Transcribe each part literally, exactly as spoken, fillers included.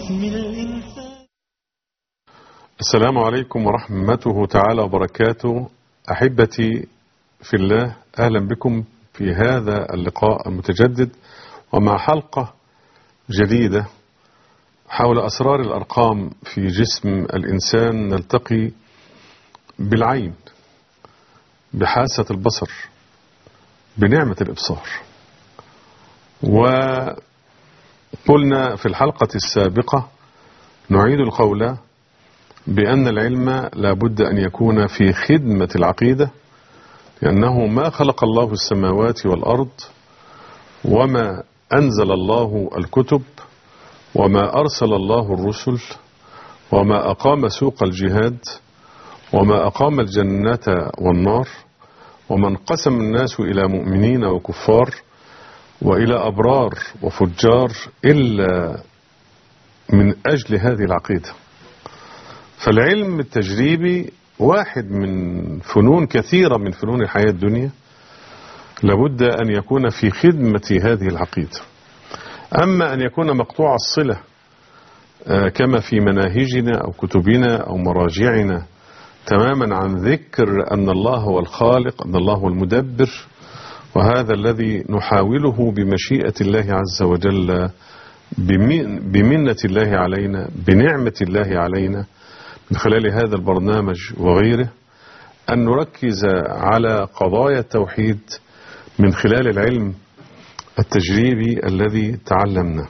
باسم الإنسان. السلام عليكم ورحمته تعالى وبركاته. أحبتي في الله، أهلا بكم في هذا اللقاء المتجدد ومع حلقة جديدة حول أسرار الأرقام في جسم الإنسان. نلتقي بالعين، بحاسة البصر، بنعمة الإبصار. وقلنا في الحلقة السابقة نعيد القول بأن العلم لابد أن يكون في خدمة العقيدة، لأنه ما خلق الله السماوات والأرض وما أنزل الله الكتب وما أرسل الله الرسل وما أقام سوق الجهاد وما أقام الجنة والنار وما انقسم الناس إلى مؤمنين وكفار وإلى أبرار وفجار إلا من أجل هذه العقيدة. فالعلم التجريبي واحد من فنون كثيرة من فنون الحياة الدنيا، لابد أن يكون في خدمة هذه العقيدة. أما أن يكون مقطوع الصلة كما في مناهجنا أو كتبنا أو مراجعنا تماما عن ذكر أن الله هو الخالق، أن الله هو المدبر، وهذا الذي نحاوله بمشيئة الله عز وجل، بمنة الله علينا، بنعمة الله علينا من خلال هذا البرنامج وغيره، أن نركز على قضايا التوحيد من خلال العلم التجريبي الذي تعلمنا.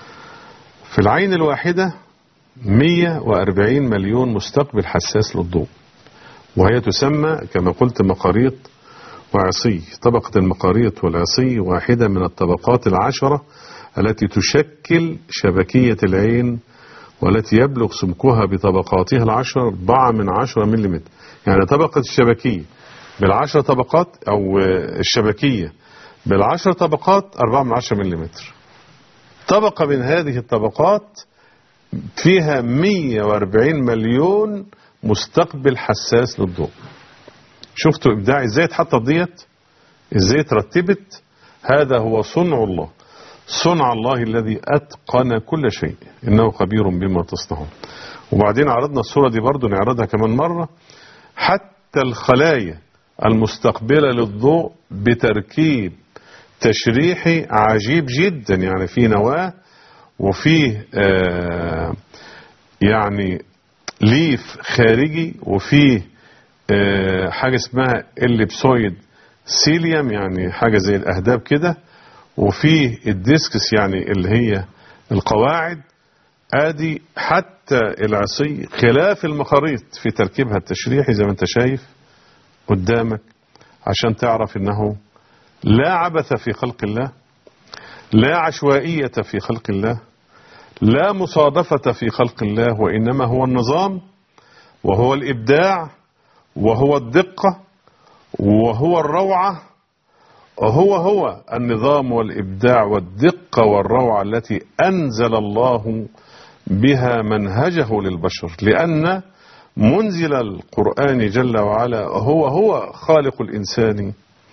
في العين الواحدة مئة وأربعين مليون مستقبل حساس للضوء، وهي تسمى كما قلت مقاريط وعصي. طبقة المقاريط والعصي واحدة من الطبقات العشرة التي تشكل شبكية العين، والتي يبلغ سمكها بطبقاتها العشر أربعة من عشرة مليمتر. يعني طبقة الشبكية بالعشر طبقات أو الشبكية بالعشر طبقات أربعة من عشرة مليمتر. طبقة من هذه الطبقات فيها مئة وأربعين مليون مستقبل حساس للضوء. شفتوا إبداع إزاي اتحطت ديت، إزاي ترتبت؟ هذا هو صنع الله، صنع الله الذي أتقن كل شيء، إنه خبير بما تصنعون. وبعدين عرضنا الصورة دي برضو، نعرضها كمان مرة. حتى الخلايا المستقبلة للضوء بتركيب تشريحي عجيب جدا، يعني فيه نواة وفيه آه يعني ليف خارجي، وفيه آه حاجة اسمها الليبسويد سيليوم، يعني حاجة زي الأهداب كده، وفيه الديسكس يعني اللي هي القواعد. ادي حتى العصي خلاف المخاريط في تركيبها التشريحي زي ما انت شايف قدامك، عشان تعرف انه لا عبث في خلق الله، لا عشوائية في خلق الله، لا مصادفة في خلق الله، وإنما هو النظام وهو الإبداع وهو الدقة وهو الروعة. هو هو النظام والإبداع والدقة والروعة التي أنزل الله بها منهجه للبشر، لأن منزل القرآن جل وعلا هو هو خالق الإنسان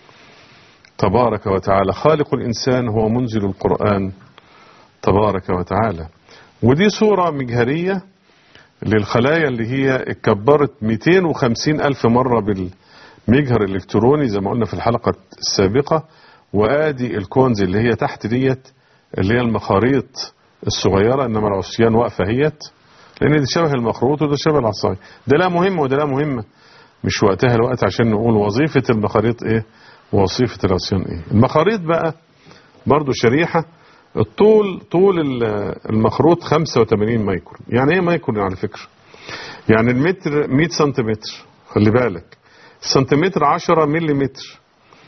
تبارك وتعالى. خالق الإنسان هو منزل القرآن تبارك وتعالى. ودي صورة مجهرية للخلايا اللي هي اتكبرت مئتين وخمسين ألف مرة بالمجهر الإلكتروني زي ما قلنا في الحلقة السابقة. وآدي الكونز اللي هي تحت ديت اللي هي المخاريط الصغيرة، إنما العصيان واقفة هيت، لأن دي شبه المخروط وده شبه العصاية. ده لا مهمة وده لا مهمة، مش وقتها الوقت عشان نقول وظيفة المخاريط إيه ووظيفة العصيان إيه. المخاريط بقى برضو شريحة، الطول طول المخروط خمسة وثمانين مايكرون. يعني ايه مايكرون على فكرة؟ يعني المتر مئة سنتيمتر، خلي بالك. السنتيمتر عشرة مليمتر،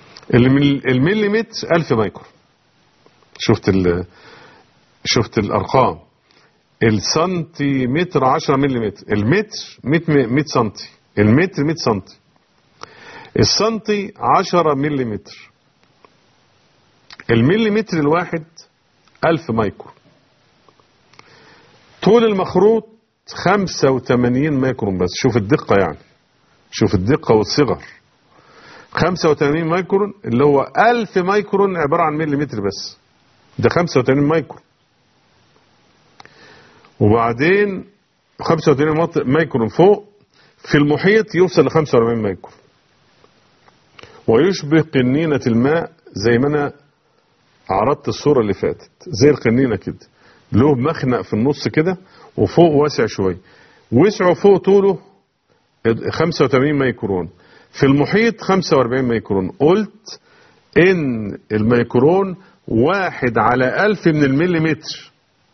المليمتر ألف مايكرون. شفت ال شفت الأرقام. السنتيمتر عشرة مليمتر، المتر مئة سنتي، المتر مئة سنتي، السنتي عشرة مليمتر، المليمتر الواحد ألف مايكرون. طول المخروط خمسة وثمانين مايكرون بس. شوف الدقة، يعني شوف الدقة والصغر. خمسة وثمانين مايكرون اللي هو ألف مايكرون عبارة عن مليمتر بس، ده خمسة وثمانين مايكرون. وبعدين خمسة وثمانين مايكرون فوق، في المحيط يوصل ل خمسة وأربعين مايكرون، ويشبه قنينة الماء زي ما أنا عرضت الصورة اللي فاتت، زي القنينة كده، له مخنق في النص كده وفوق واسع شوية، وسعه فوق طوله خمسة وثمانين مايكرون، في المحيط خمسة وأربعين مايكرون. قلت إن الميكرون واحد على ألف من المليمتر،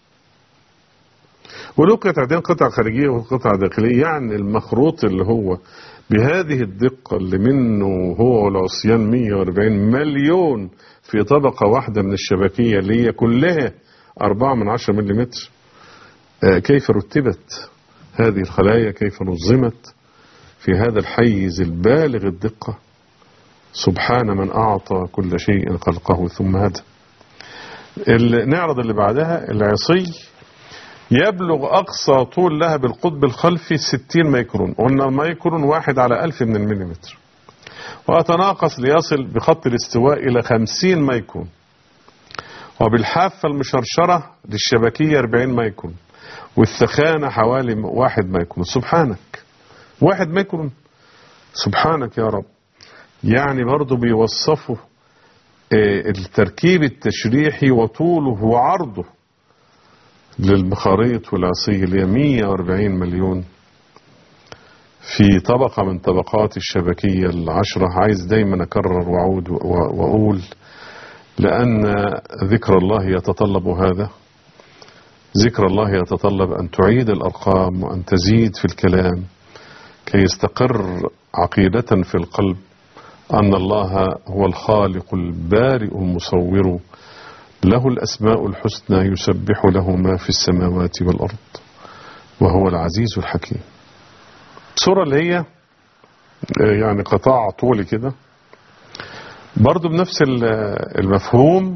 وله قطعتين، قطعة خارجية وقطعة داخلية، يعني المخروط اللي هو بهذه الدقة اللي منه هو والعصيان مية وأربعين مليون في طبقة واحدة من الشبكية اللي هي كلها أربعة من عشرة مليمتر. كيف رتبت هذه الخلايا، كيف نظمت في هذا الحيز البالغ الدقة؟ سبحان من أعطى كل شيء خلقه ثم هدى. نعرض اللي بعدها. العصي يبلغ أقصى طول لها بالقطب الخلفي ستين مايكرون، قلنا المايكرون واحد على ألف من المليمتر، وأتناقص ليصل بخط الاستواء إلى خمسين مايكرون، وبالحافة المشرشرة للشبكية أربعين مايكرون، والثخانة حوالي واحد مايكرون. سبحانك، واحد مايكرون، سبحانك يا رب. يعني برضو بيوصفوا التركيب التشريحي وطوله وعرضه للمخاريط والعصي اللي هي مية وأربعين مليون في طبقة من طبقات الشبكية العشرة. عايز دايما أكرر وأعود وأقول، لأن ذكر الله يتطلب هذا، ذكر الله يتطلب أن تعيد الأرقام وأن تزيد في الكلام كي يستقر عقيدة في القلب أن الله هو الخالق البارئ المصور، له الأسماء الحسنى، يسبح له ما في السماوات والأرض، وهو العزيز الحكيم. الصورة اللي هي يعني قطاع طولي كده برضو بنفس المفهوم،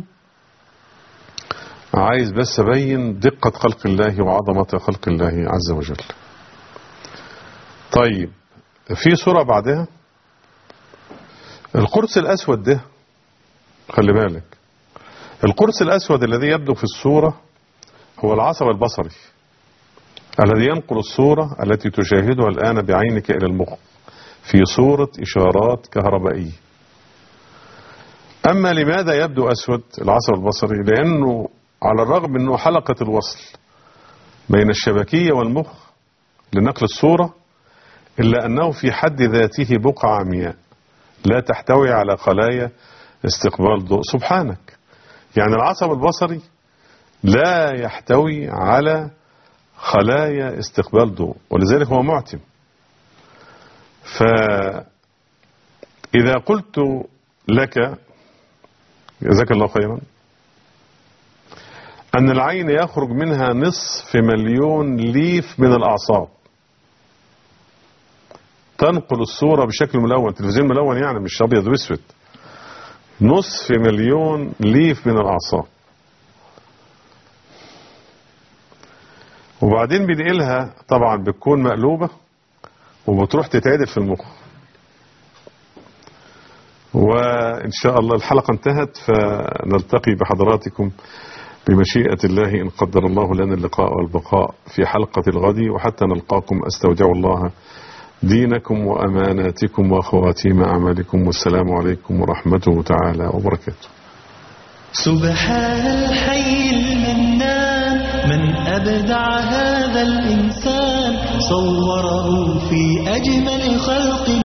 عايز بس أبين دقة خلق الله وعظمة خلق الله عز وجل. طيب، في صورة بعدها القرص الأسود ده، خلي بالك، القرص الأسود الذي يبدو في الصورة هو العصب البصري الذي ينقل الصورة التي تشاهدها الآن بعينك إلى المخ في صورة إشارات كهربائية. أما لماذا يبدو أسود العصب البصري؟ لأنه على الرغم أنه حلقة الوصل بين الشبكية والمخ لنقل الصورة، إلا أنه في حد ذاته بقعة عمياء لا تحتوي على خلايا استقبال ضوء. سبحانك، يعني العصب البصري لا يحتوي على خلايا استقبال ضوء، ولذلك هو معتم. فإذا قلت لك جزاك الله خيرا أن العين يخرج منها نصف مليون ليف من الأعصاب تنقل الصورة بشكل ملون، تلفزيون ملون يعني مش أبيض واسود، نصف مليون ليف من الأعصاب، وبعدين بنقلها طبعا بتكون مقلوبة وبتروح تتعدل في المخ. وإن شاء الله الحلقة انتهت، فنلتقي بحضراتكم بمشيئة الله إن قدر الله لنا اللقاء والبقاء في حلقة الغد، وحتى نلقاكم أستودع الله دينكم وأماناتكم وخواتيم أعمالكم، والسلام عليكم ورحمته تعالى وبركاته. سبحان الحي المنان، من أبدع هذا الإنسان، صوره في أجمل خلق.